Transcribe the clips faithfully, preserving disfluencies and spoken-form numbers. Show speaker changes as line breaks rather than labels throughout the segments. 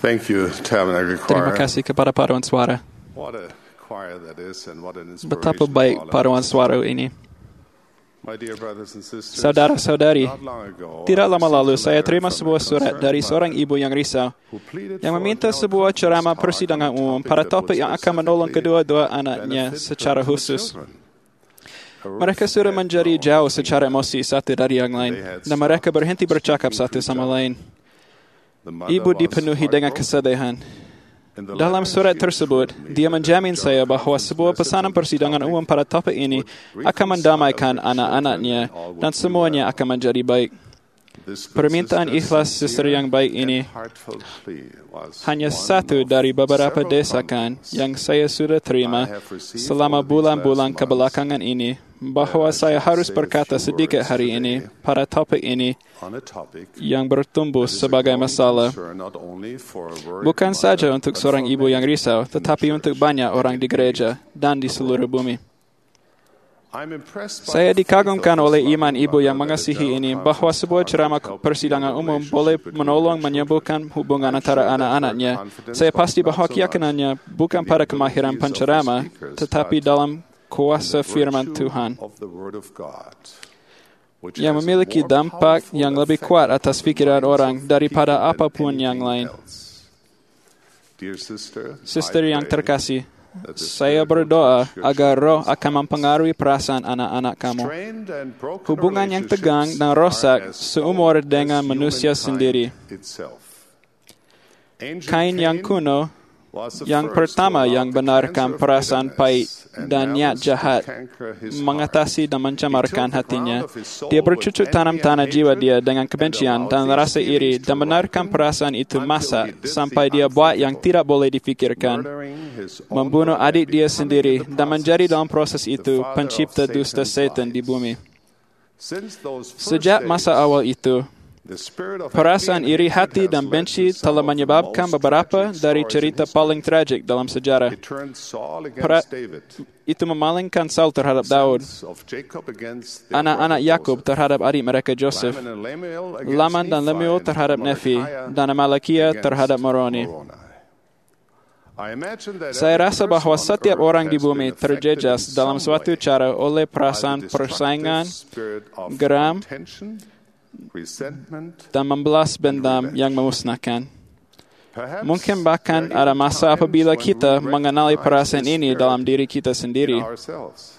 Thank you, Tabernacle
Terima
Choir.
kasih kepada paduan suara.
What a choir that is and what an
Betapa
inspiration
baik
to all of
paduan
us.
suara ini.
My dear brothers and sisters,
Saudara-saudari,
not long ago,
tidak
I
lama
received
lalu
a
saya
letter
terima
from
sebuah
a
surat
concerned
dari
mother
seorang ibu yang risau
who pleaded
yang
for
meminta
a
sebuah
teleconference
ceramah
talk
persidangan
on a
umum
topic
pada
that
topik
would
yang akan menolong
specifically
kedua-dua anaknya
benefit
secara
her
khusus.
children.
Mereka sudah menjadi jauh secara emosi satu dari yang lain, dan mereka berhenti bercakap satu sama lain.
The mother
Ibu
was
dipenuhi dengan
heartbroken.
kesedihan.
In the
Dalam
letter,
surat
she
tersebut,
assured me
dia
that
menjamin
the
saya bahawa
teleconference
sebuah
message
pesanan
on this
persidangan
topic
umum pada topik ini
would
akan
reconcile
mendamaikan
the children
anak-anaknya
and all would
dan
be
semuanya
well.
akan menjadi baik.
This good
Permintaan
sister's
ikhlas
sincere
suster yang baik ini
and heartfelt plea was
hanya
one
satu
of
dari beberapa
several
desakan
promises
yang saya sudah terima
I have received
selama
over these
bulan-bulan
last
kebelakangan ini bahawa
that I
saya
should
harus
say a
berkata
few
sedikit
words
hari ini
today
pada topik ini
on a topic
yang bertumbuh
that is a
sebagai
growing
masalah.
concern not only for a worried
Bukan
mother,
saja untuk
but
seorang
for
ibu yang
many
risau,
in the
tetapi
church
untuk banyak
and
orang di
indeed
gereja dan di
the
seluruh
world.
bumi.
I'm impressed by
Saya
the faith
dikagumkan
of
oleh
this
iman
loving
ibu yang
mother that a
mengasihi ini
general
bahawa
conference
sebuah
talk
ceramah
would help
persidangan
heal the
umum
relationship
boleh
between
menolong
her children.
menyembuhkan hubungan
I'm
antara
sure that her
anak-anaknya.
confidence
Saya
was
pasti
not
bahawa
so much
keyakinannya bukan
in the
pada kemahiran
abilities of the
penceramah,
speakers,
tetapi
but
dalam
in
kuasa
the
firman
virtue
Tuhan
of the Word of God, which
yang
has a
memiliki
more
dampak
powerful
yang lebih
effect
kuat
upon
atas
the
fikiran
minds
orang
of
daripada
people than
apapun yang
anything
lain.
else. Dear sister,
Suster
I
yang
pray
terkasih,
that the
saya
Spirit will
berdoa
touch your
agar roh
children's
akan
hearts.
mempengaruhi perasaan anak-anak kamu.
Strained and broken
Hubungan yang tegang
relationships
dan
are
rosak
as
seumur
old
dengan
as
manusia
humankind
sendiri.
itself. Ancient
Kain yang
Cain
kuno
was the
yang
first to
pertama
allow
yang
the
benarkan
cancer of
perasaan
bitterness
pahit
and
dan niat
malice to
jahat
canker his
mengatasi
heart.
dan mencemarkan
He tilled the
hatinya.
ground of his soul
Dia
with
bercucuk tanam
envy and
tanah jiwa
hatred
dia dengan
and
kebencian
allowed
dan
these
rasa iri
feelings
dan
to
benarkan
ripen
perasaan itu
until
masak
he did
sampai
the
dia buat yang
unthinkable,
tidak boleh dipikirkan,
murdering his own
membunuh
brother
adik
and
dia
becoming
sendiri
in the
dan menjadi
process
dalam proses
the
itu
father of
pencipta dusta
Satan's
setan di
lies.
bumi.
Since those first
Sejak masa
days,
awal itu,
the spirit of
perasaan
envy and
iri
hatred
hati
has
dan
led
benci
to some
telah
of the
menyebabkan
most
beberapa
tragic
dari
stories in
cerita
history.
paling tragik dalam sejarah.
It turned Saul
Pra-
against David,
Itu memalingkan Saul terhadap Daud,
sons of Jacob against their
anak-anak
brother
Yakub
Joseph,
terhadap adik mereka Joseph,
Laman and Lemuel against
Laman dan
Nephi,
Lemuel
and
terhadap Nefi,
Mordecai
dan Amalekia
against
terhadap Moroni.
Moroni. I imagine that
Saya
every
rasa
person
bahawa
on
setiap
earth
orang di
has
bumi
been affected
terjejas
in
dalam
some
suatu
way
cara oleh
by the
perasaan
destructive
persaingan,
spirit of
geram,
contention, resentment.
dan membalas bendam yang memusnahkan.
Perhaps
Mungkin bahkan
there are
ada
even
masa
times
apabila
when
kita
we
mengenali
recognize
perasaan
this
ini
spirit
dalam diri kita
in
sendiri.
ourselves.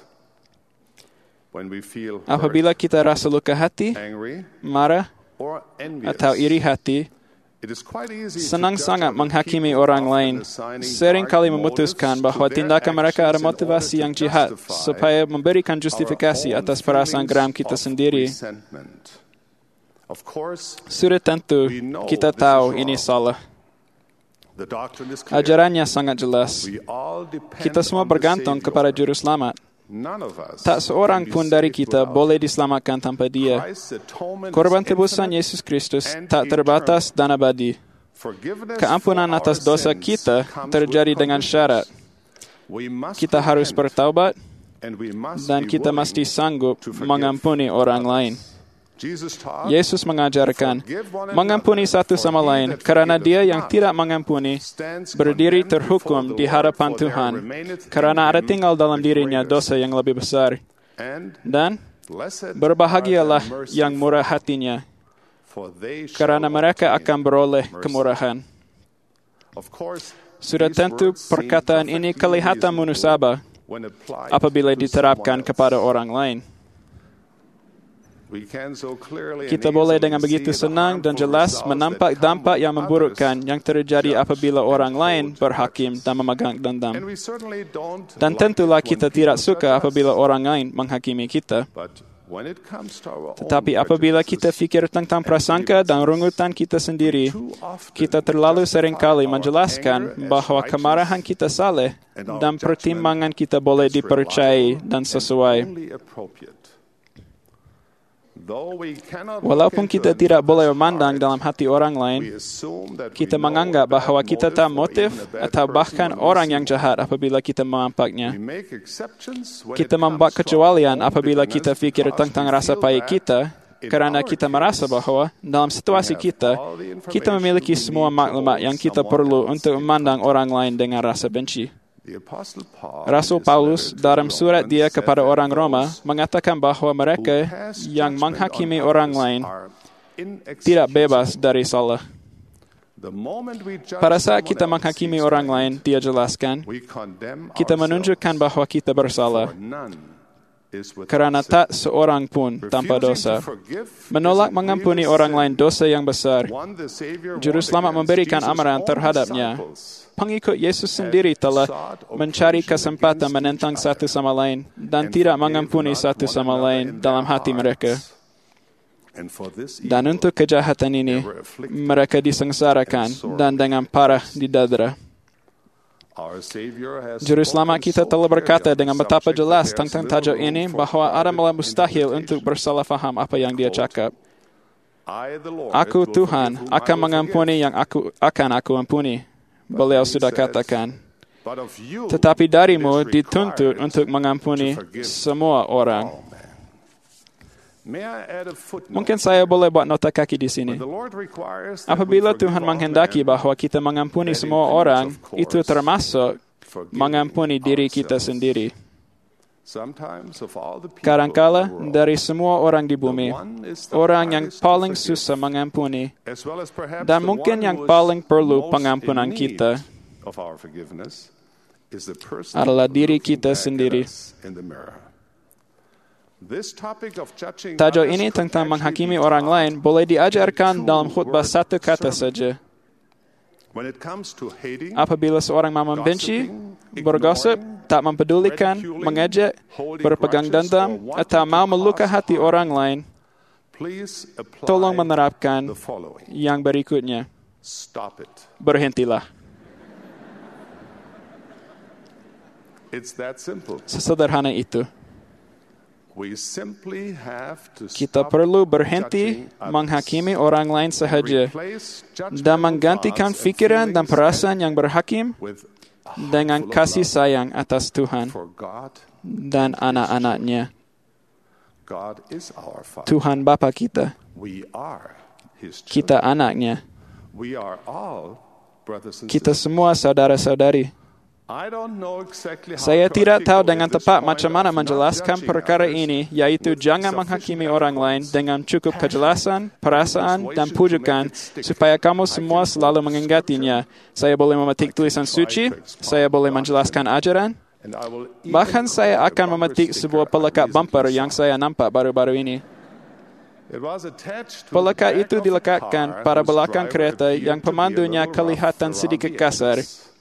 When we feel hurt,
Apabila kita rasa luka hati,
angry,
marah,
or envious,
atau iri hati,
it is quite easy
senang
to judge
sangat
other
menghakimi
people,
orang
often
lain,
assigning
seringkali
dark
memutuskan
motives
bahawa
to their
tindakan mereka ada
actions in order
motivasi
to
yang jahat
justify
supaya memberikan
our
justifikasi
own
atas perasaan
feelings
geram kita
of
sendiri.
resentment. Of course,
Sudah tentu
we know
kita
this is
tahu
wrong.
ini salah.
The doctrine is clear.
Ajarannya sangat jelas.
We all depend
Kita semua
on the
bergantung
Savior.
kepada Juru Selamat.
None of us
Tak seorang
can be
pun dari
saved
kita
without
boleh diselamatkan tanpa Dia.
Christ's atonement
Korban
is
tebusan
infinite
Yesus Kristus
and
tak terbatas dan abadi.
Forgiveness
Keampunan
for
atas
our
dosa
sins
kita
comes
terjadi
with
dengan
conditions.
syarat.
We must
Kita harus
repent,
bertaubat
and we must
dan
be
kita
willing
mesti sanggup
to forgive
mengampuni orang
others.
lain.
Jesus taught,
Yesus mengajarkan
"Forgive one
mengampuni
another,
satu
for
sama
he
lain
that
kerana
forgiveth
dia yang
not
tidak mengampuni
stands
berdiri
condemned
terhukum
before the
di hadapan
Lord, for there
Tuhan
remaineth in
kerana ada
him
tinggal dalam
the
dirinya
greatest.
dosa yang lebih besar.
And
Dan
blessed
berbahagialah
are the
yang murah
merciful,
hatinya
for they shall
kerana mereka
obtain
akan beroleh
mercy.
kemurahan.
Of course,
Sudah
these
tentu
words seem
perkataan ini
perfectly
kelihatan
reasonable
munasabah
when applied
apabila
to
diterapkan
someone else.
kepada orang lain.
We can so clearly
Kita
and
boleh
easily
dengan
see
begitu
the
senang dan
harmful
jelas
results
menampak
that come
dampak
when
yang memburukkan
others
yang terjadi
judge
apabila
and
orang lain
hold
berhakim
grudges.
dan memegang
And
dendam.
we certainly don't
Dan
like
tentulah
it when
kita
people
tidak
judge
suka
us.
apabila orang lain menghakimi kita.
But when it comes to our own
Tetapi apabila kita
prejudices
fikir tentang
and
prasangka dan
grievances,
rungutan kita sendiri,
too often
kita terlalu
justify
seringkali
our
menjelaskan
anger as
bahawa
righteous
kemarahan kita saleh
and our
dan
judgment
pertimbangan kita boleh
as
dipercayai
reliable
dan
and
sesuai.
only appropriate. Though we cannot look
Walaupun
into
kita tidak boleh
another's
memandang
heart,
dalam hati orang
we
lain,
assume that we
kita
know
menganggap
a bad
bahawa kita
motive
tahu
or
motif
even a bad
atau
person
bahkan
when we
orang
see
yang
one.
jahat apabila kita menampaknya.
We make exceptions when
Kita
it comes
membuat
to our
kecualian
own
apabila kita
bitterness
fikir
because
tentang
we
rasa
feel
pahit
bad
kita Kerana kita merasa bahwa dalam situasi kita, kita memiliki semua maklumat yang kita perlu untuk memandang orang lain dengan rasa benci. Rasul Paulus dalam surat dia kepada orang Roma mengatakan bahwa mereka yang menghakimi orang lain tidak bebas dari salah. Pada saat kita menghakimi orang lain, dia jelaskan, kita menunjukkan bahwa kita bersalah. Kerana tak seorang pun tanpa dosa. Menolak mengampuni orang lain dosa yang besar. Juru Selamat memberikan amaran terhadapnya. Pengikut Yesus sendiri telah mencari kesempatan menentang satu sama lain dan tidak mengampuni satu sama lain dalam hati mereka. Dan untuk kejahatan ini, mereka disengsarakan dan dengan parah didadara. Juru Selamat kita telah berkata dengan betapa jelas tentang tajuk ini bahawa adalah mustahil untuk bersalah faham apa yang dia cakap. Aku Tuhan akan mengampuni yang aku akan aku ampuni. Beliau sudah katakan. Tetapi darimu dituntut untuk mengampuni semua orang. Mungkin saya boleh buat nota kaki di sini. Apabila Tuhan menghendaki bahwa kita mengampuni semua orang, itu termasuk mengampuni diri kita sendiri. Kadangkala dari semua orang di bumi, orang yang paling susah mengampuni dan mungkin yang paling perlu pengampunan kita adalah diri kita sendiri. Tajuk ini tentang menghakimi orang lain boleh diajarkan dalam khutbah satu kata saja. Apabila seorang mau membenci, bergosip, tak mempedulikan, mengejek, berpegang dendam, atau mau meluka hati orang lain, tolong menerapkan yang berikutnya. Berhentilah. Sesederhana itu. Kita perlu berhenti menghakimi orang lain sahaja dan menggantikan fikiran dan perasaan yang berhakim dengan kasih sayang atas Tuhan dan anak-anaknya. Tuhan Bapa kita. Kita anaknya. Kita semua saudara-saudari. Saya tidak tahu dengan tepat macam mana menjelaskan perkara ini, yaitu jangan menghakimi orang lain dengan cukup kejelasan, perasaan, dan pujukan, supaya kamu semua selalu mengingatinya. Saya boleh memetik tulisan suci, saya boleh menjelaskan ajaran, bahkan saya akan memetik sebuah pelekat bumper yang saya nampak baru-baru ini. Pelekat itu dilekatkan pada belakang kereta yang pemandunya kelihatan sedikit kasar.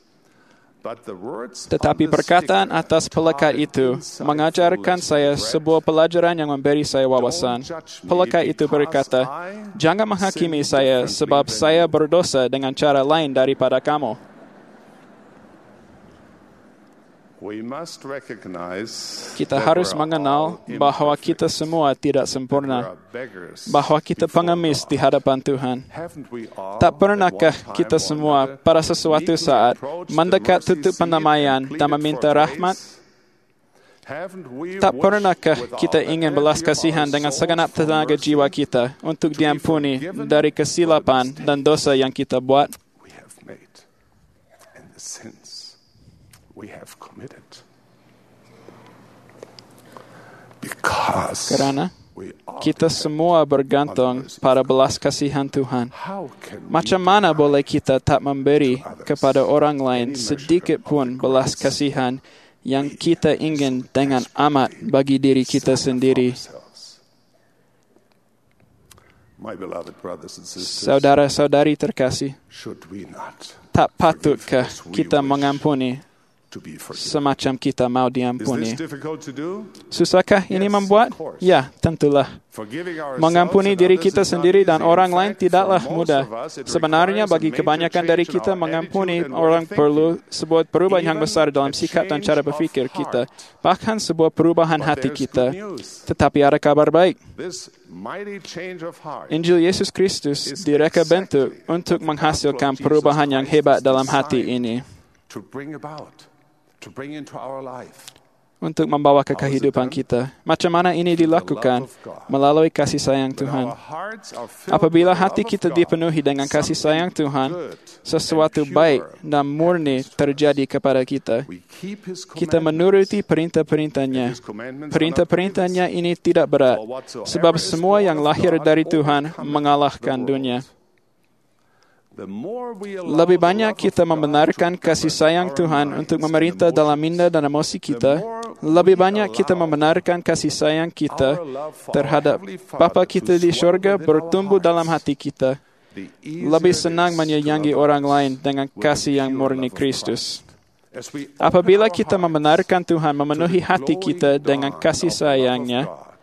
Tetapi perkataan atas pelekat itu mengajarkan saya sebuah pelajaran yang memberi saya wawasan. Pelekat itu berkata, jangan menghakimi saya sebab saya berdosa dengan cara lain daripada kamu. Kita harus mengenal bahwa kita semua tidak sempurna, bahwa kita pengemis di hadapan Tuhan. Tak pernahkah kita semua pada sesuatu saat mendekat tutup pendamaian dan meminta rahmat? Tak pernahkah kita ingin belas kasihan dengan segenap tenaga jiwa kita untuk diampuni dari kesilapan dan dosa yang kita buat? We have committed. Because kerana kita semua bergantung pada belas kasihan Tuhan. Macam mana boleh kita tak memberi kepada orang lain sedikit pun belas kasihan yang kita ingin dengan amat bagi diri kita sendiri? Saudara-saudari terkasih, tak patutkah kita mengampuni semacam kita mau diampuni? Susahkah ini membuat? Ya, tentulah. Mengampuni diri kita sendiri dan orang lain tidaklah mudah. Sebenarnya bagi kebanyakan dari kita, mengampuni orang perlu sebuah perubahan yang besar dalam sikap dan cara berfikir kita. Bahkan sebuah perubahan hati kita. Tetapi ada kabar baik. Injil Yesus Kristus direka bentuk untuk menghasilkan perubahan yang hebat dalam hati ini. untuk membawa ke kehidupan kita. Macam mana ini dilakukan? Melalui kasih sayang Tuhan. Apabila hati kita dipenuhi dengan kasih sayang Tuhan, sesuatu baik dan murni terjadi kepada kita. Kita menuruti perintah-perintahnya. Perintah-perintahnya ini tidak berat, sebab semua yang lahir dari Tuhan mengalahkan dunia. Lebih banyak kita membenarkan kasih sayang Tuhan untuk memerintah dalam minda dan emosi kita, lebih banyak kita membenarkan kasih sayang kita terhadap Bapa kita di syurga bertumbuh dalam hati kita, lebih senang menyayangi orang lain dengan kasih yang murni Kristus. Apabila kita membenarkan Tuhan memenuhi hati kita dengan kasih sayangnya,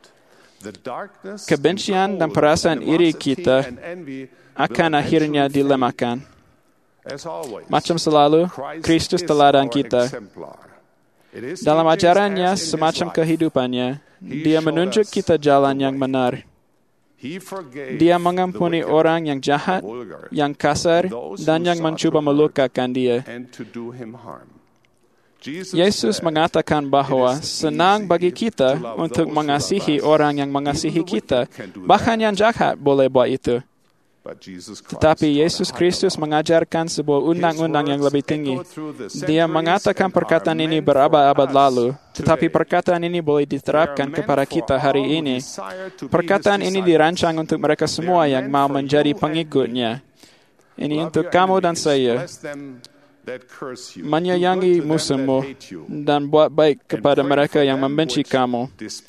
kebencian dan perasaan iri kita akan akhirnya dilemahkan. Macam selalu, Kristus teladan kita. Dalam ajarannya, semacam kehidupannya, Dia menunjuk kita jalan yang benar. Dia mengampuni orang yang jahat, yang kasar, dan yang mencuba melukakan Dia. Yesus mengatakan bahwa senang bagi kita untuk mengasihi orang yang mengasihi kita, bahkan yang jahat boleh buat itu. Tetapi Yesus Kristus mengajarkan sebuah undang-undang yang lebih tinggi. Dia mengatakan perkataan ini berabad-abad lalu, tetapi perkataan ini boleh diterapkan kepada kita hari ini. Perkataan ini dirancang untuk mereka semua yang mau menjadi pengikutnya. Ini untuk kamu dan saya. Menyayangi musuhmu dan buat baik kepada mereka yang membenci kamu.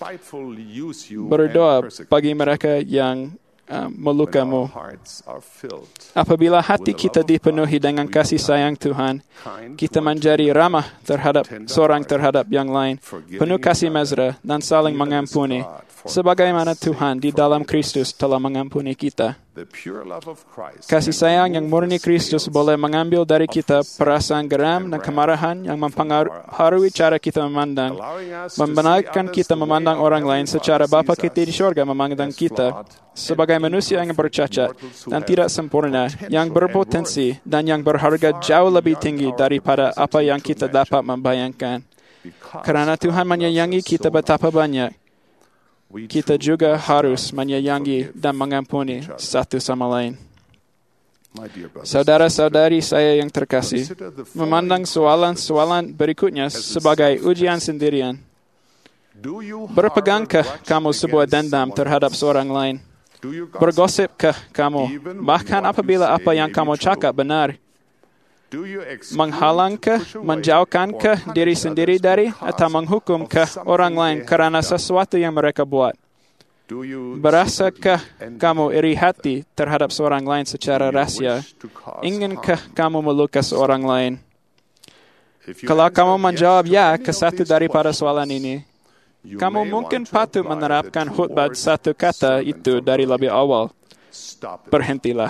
Berdoa bagi mereka yang Uh, melukamu. Apabila hati kita dipenuhi dengan kasih sayang Tuhan, kita menjadi ramah terhadap seorang terhadap yang lain, penuh kasih mesra dan saling mengampuni, sebagaimana Tuhan di dalam Kristus telah mengampuni kita. Kasih sayang yang murni Kristus boleh mengambil dari kita perasaan geram dan kemarahan yang mempengaruhi cara kita memandang, membenarkan kita memandang orang lain secara Bapa kita di syurga memandang kita sebagai manusia yang bercacat dan tidak sempurna, yang berpotensi dan yang berharga jauh lebih tinggi daripada apa yang kita dapat membayangkan. Karena Tuhan menyayangi kita betapa banyak, kita juga harus menyayangi dan mengampuni satu sama lain. Saudara-saudari saya yang terkasih, memandang soalan-soalan berikutnya sebagai ujian sendirian. Berpegangkah kamu sebuah dendam terhadap seorang lain? Bergosipkah kamu, bahkan apabila apa yang kamu cakap benar? Menghalangkah, menjauhkankah diri sendiri dari, atau menghukumkah orang lain kerana sesuatu yang mereka buat? Berasakah kamu iri hati terhadap seorang lain secara rahsia? Inginkah kamu melukai seorang lain? Kalau kamu menjawab ya ke satu daripada soalan ini, kamu mungkin patut menerapkan khutbah satu kata itu dari lebih awal. Berhentilah.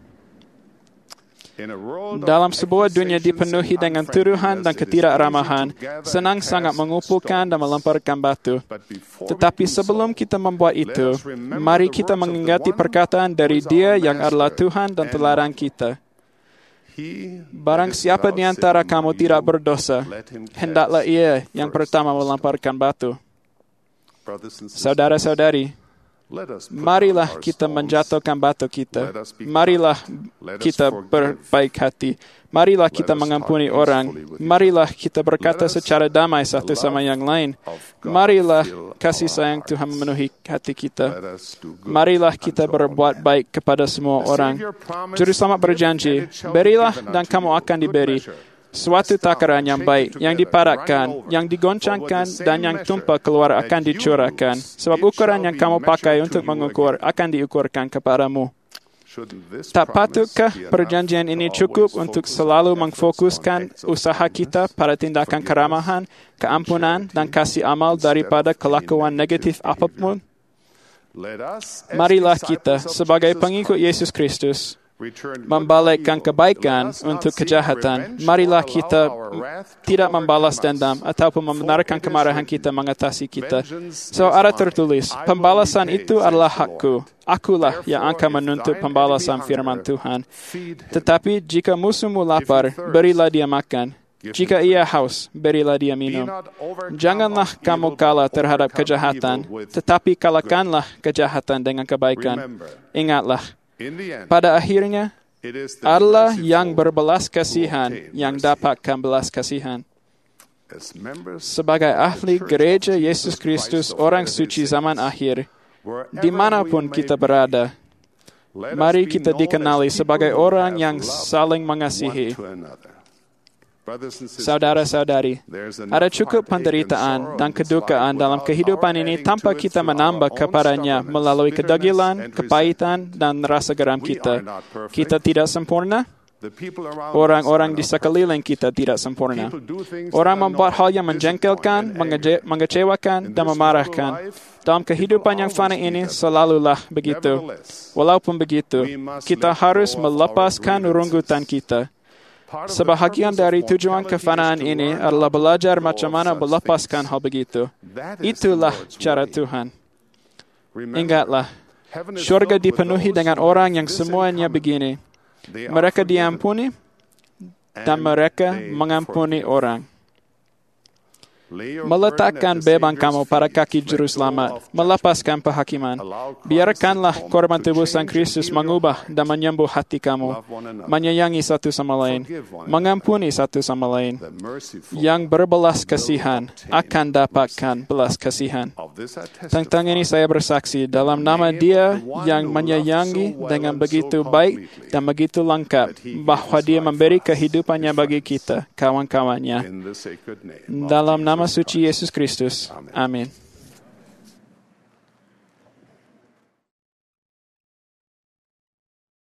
Dalam sebuah dunia dipenuhi dengan tuduhan dan ketidakramahan, senang sangat mengumpulkan dan melemparkan batu. Tetapi sebelum kita membuat itu, mari kita mengingati perkataan dari Dia yang adalah Tuhan dan teladan kita. Barang siapa di antara kamu tidak berdosa, hendaklah ia yang pertama melemparkan batu. Saudara-saudari, marilah kita menjatuhkan batu kita. Marilah kita berbaik hati. Marilah kita mengampuni orang. Marilah kita berkata secara damai satu sama yang lain. Marilah kasih sayang Tuhan memenuhi hati kita. Marilah kita berbuat baik kepada semua orang. Juru Selamat berjanji, berilah dan kamu akan diberi. Suatu takaran yang baik, yang dipadatkan, yang digoncangkan, dan yang tumpah keluar akan dicurahkan. Sebab ukuran yang kamu pakai untuk mengukur akan diukurkan kepadamu. Tak patutkah perjanjian ini cukup untuk selalu memfokuskan usaha kita pada tindakan keramahan, keampunan, dan kasih amal daripada kelakuan negatif apapun? Marilah kita, sebagai pengikut Yesus Kristus, membalikkan kebaikan untuk kejahatan. Marilah kita tidak membalas dendam ataupun membenarkan kemarahan kita mengatasi kita. So, ada tertulis, pembalasan itu adalah hakku. Akulah yang akan menuntut pembalasan firman Tuhan. Tetapi jika musuhmu lapar, berilah dia makan. Jika ia haus, berilah dia minum. Janganlah kamu kalah terhadap kejahatan, tetapi kalahkanlah kejahatan dengan kebaikan. Ingatlah, pada akhirnya, adalah yang berbelas kasihan yang dapatkan belas kasihan. Sebagai ahli gereja Yesus Kristus, orang suci zaman akhir, dimanapun kita berada, mari kita dikenali sebagai orang yang saling mengasihi. Saudara-saudari, ada cukup penderitaan dan kedukaan dalam kehidupan ini tanpa kita menambah kepadanya melalui kedagilan, kepahitan, dan rasa geram kita. Kita tidak sempurna. Orang-orang di sekeliling kita tidak sempurna. Orang membuat hal yang menjengkelkan, mengece- mengecewakan, dan memarahkan. Dalam kehidupan yang fana ini, selalulah begitu. Walaupun begitu, kita harus melepaskan runggutan kita. Sebahagian dari tujuan kefanaan ini adalah belajar macam mana melepaskan hal begitu. Itulah cara Tuhan. Ingatlah, syurga dipenuhi dengan orang yang semuanya begini. Mereka diampuni dan mereka mengampuni orang. Meletakkan beban kamu pada kaki juru selamat, melepaskan penghakiman. Biarkanlah korban tubuh Sang Kristus mengubah dan menyembuh hati kamu, menyayangi satu sama lain, mengampuni satu sama lain. Yang berbelas kasihan akan dapatkan belas kasihan. Tentang ini saya bersaksi dalam nama Dia yang menyayangi dengan begitu baik dan begitu lengkap, bahwa Dia memberi kehidupannya bagi kita, kawan-kawannya. Dalam nama suci Yesus Kristus. Amin.